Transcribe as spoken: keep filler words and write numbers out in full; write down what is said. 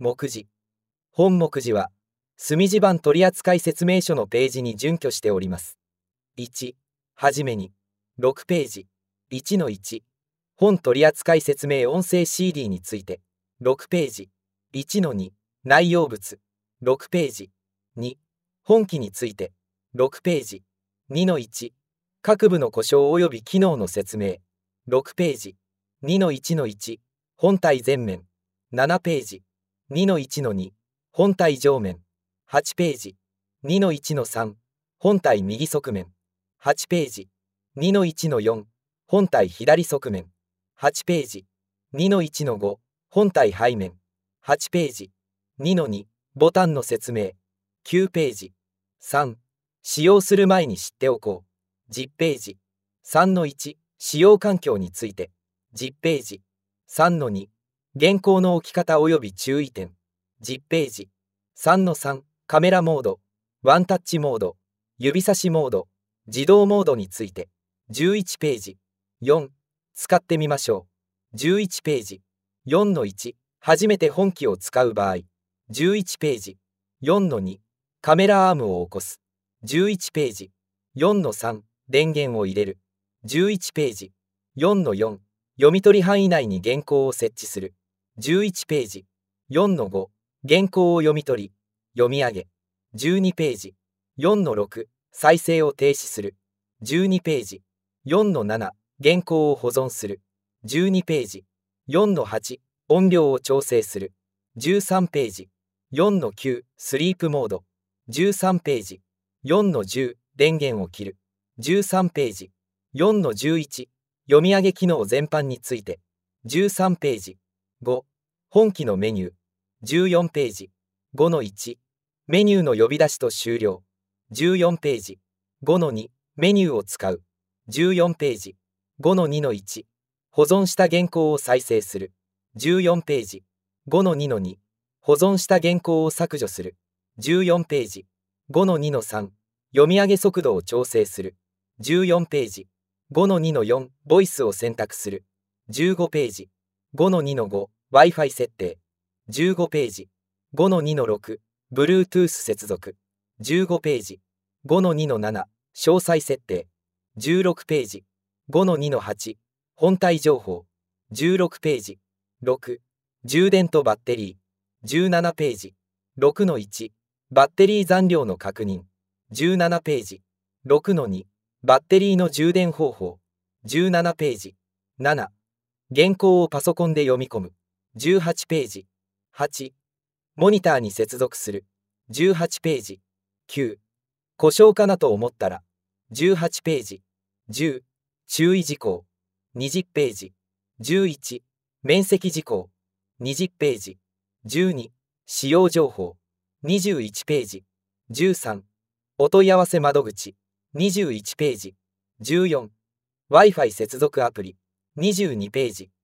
目次。本目次は、墨字版取扱説明書のページに準拠しております。いち、はじめに、ろくページ、いちのいち、本取扱説明音声 シーディー について、ろくページ、いちのに、内容物、ろくページ、に、本機について、ろくページ、にのいち、各部の故障及び機能の説明、ろくページ、にのいちのいち、本体前面、ななページ、にのいちのに、本体上面、はちページ、にのいちのさん、本体右側面、はちページ、にのいちのよん、本体左側面、はちページ、にのいちのご、本体背面、はちページ、にのに、ボタンの説明、きゅうページ、さん、使用する前に知っておこう、じゅうページ、さんのいち、使用環境について、じゅうページ、さんのに、原稿の置き方及び注意点、じゅうページ、さんのさん、カメラモード、ワンタッチモード、指差しモード、自動モードについて、じゅういちページ、よん、使ってみましょう、じゅういちページ、よんのいち、初めて本機を使う場合、じゅういちページ、よんのに、カメラアームを起こす、じゅういちページ、よんのさん、電源を入れる、じゅういちページ、よんのよん、読み取り範囲内に原稿を設置する、じゅういちページ、よんのご、原稿を読み取り、読み上げ、じゅうにページ、よんのろく、再生を停止する、じゅうにページ、よんのなな、原稿を保存する、じゅうにページ、よんのはち、音量を調整する、じゅうさんページ、よんのきゅう、スリープモード、じゅうさんページ、よんのじゅう、電源を切る、じゅうさんページ、よんのじゅういち、読み上げ機能全般について、じゅうさんページ、ご、本機のメニュー、じゅうよんページ、ごのいち、メニューの呼び出しと終了、じゅうよんページ、ごのに、メニューを使う、じゅうよんページ、ごのにのいち、保存した原稿を再生する、じゅうよんページ、ごのにのに、保存した原稿を削除する、じゅうよんページ、ごのにのさん、読み上げ速度を調整する、じゅうよんページ、ごのにのよん、ボイスを選択する、じゅうごページ、ごのにのご、Wi-Fi 設定、じゅうごページ、ごのにのろく、Bluetooth 接続、じゅうごページ、ごのにのなな、詳細設定、じゅうろくページ、ごのにのはち、本体情報、じゅうろくページ、ろく、充電とバッテリー、じゅうななページ、ろくのいち、バッテリー残量の確認、じゅうななページ、ろくのに、バッテリーの充電方法、じゅうななページ、なな、原稿をパソコンで読み込む、じゅうはちページ、はち、モニターに接続する、じゅうはちページ、きゅう、故障かなと思ったら、じゅうはちページ、じゅう、注意事項、にじゅうページ、じゅういち、面積事項、にじゅうページ、じゅうに、使用情報、にじゅういちページ、じゅうさん、お問い合わせ窓口、にじゅういちページ、じゅうよん、Wi-Fi 接続アプリ、にじゅうにページ、